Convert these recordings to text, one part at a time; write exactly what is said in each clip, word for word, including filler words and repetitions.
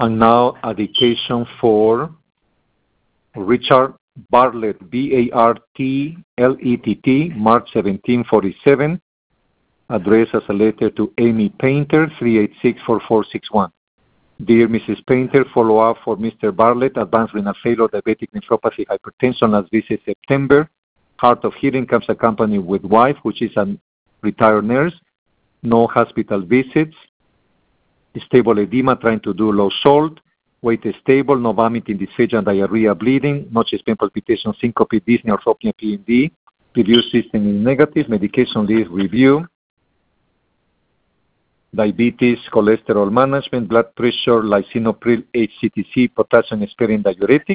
And now a dictation for Richard Bartlett, B A R T L E T T, March seventeen forty-seven, addressed as a letter to Amy Painter, three eight six, four four six one. Dear Missus Painter, follow-up for Mister Bartlett, advanced renal failure, diabetic nephropathy, hypertension, last visit September. Hard of hearing comes accompanied with wife, which is a retired nurse. No hospital visits. Stable edema, trying to do low salt. Weight is stable, no vomiting, dysphagia, diarrhea, bleeding. No chest pain, palpitation, syncope, dyspnea, orthopnea, P M D. Review system is negative. Medication list review. Diabetes, cholesterol management, blood pressure, lisinopril, H C T C, potassium sparing diuretic.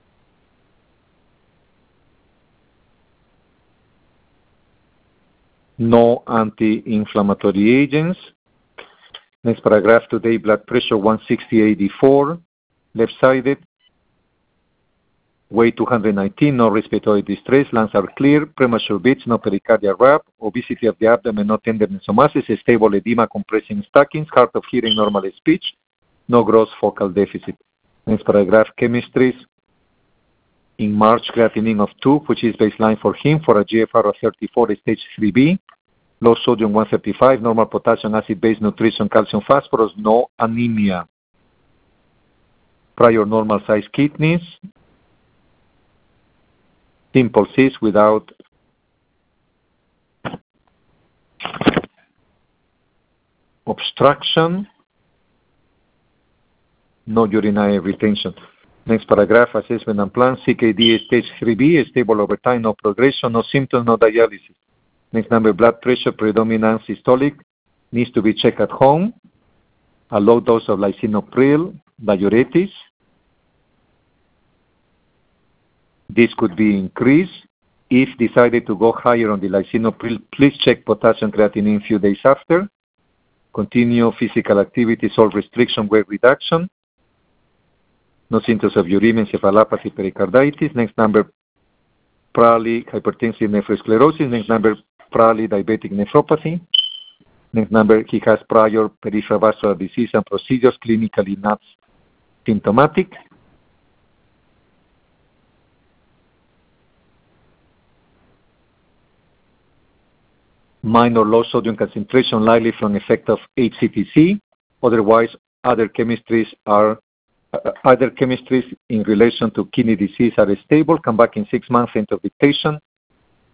No anti-inflammatory agents. Next paragraph, today blood pressure one sixty eighty-four, left-sided. Weight two hundred nineteen, no respiratory distress, lungs are clear, premature beats, no pericardial rap, obesity of the abdomen, no tenderness or masses, stable edema, compressing stockings, hard of hearing, normal speech, no gross focal deficit. Next paragraph, chemistries. In March, creatinine of two, which is baseline for him, for a G F R of thirty-four, stage three B, low sodium one thirty-five, normal potassium, acid-base nutrition, calcium, phosphorus, no anemia. Prior normal size kidneys, simple cyst without obstruction, no urinary retention. Next paragraph, assessment and plan, C K D stage three B, stable over time, no progression, no symptoms, no dialysis. Next number, blood pressure, predominant systolic, needs to be checked at home. A low dose of lisinopril, diuretics. This could be increased. If decided to go higher on the lisinopril, please check potassium creatinine a few days after. Continue physical activity, salt restriction, weight reduction. No symptoms of uremia, encephalopathy, pericarditis. Next number, probably hypertensive nephrosclerosis. Next number, probably diabetic nephropathy. Next number, he has prior peripheral vascular disease and procedures, clinically not symptomatic. Minor low sodium concentration, likely from effect of H C T C. Otherwise, other chemistries are uh, other chemistries in relation to kidney disease are stable. Come back in six months into dictation.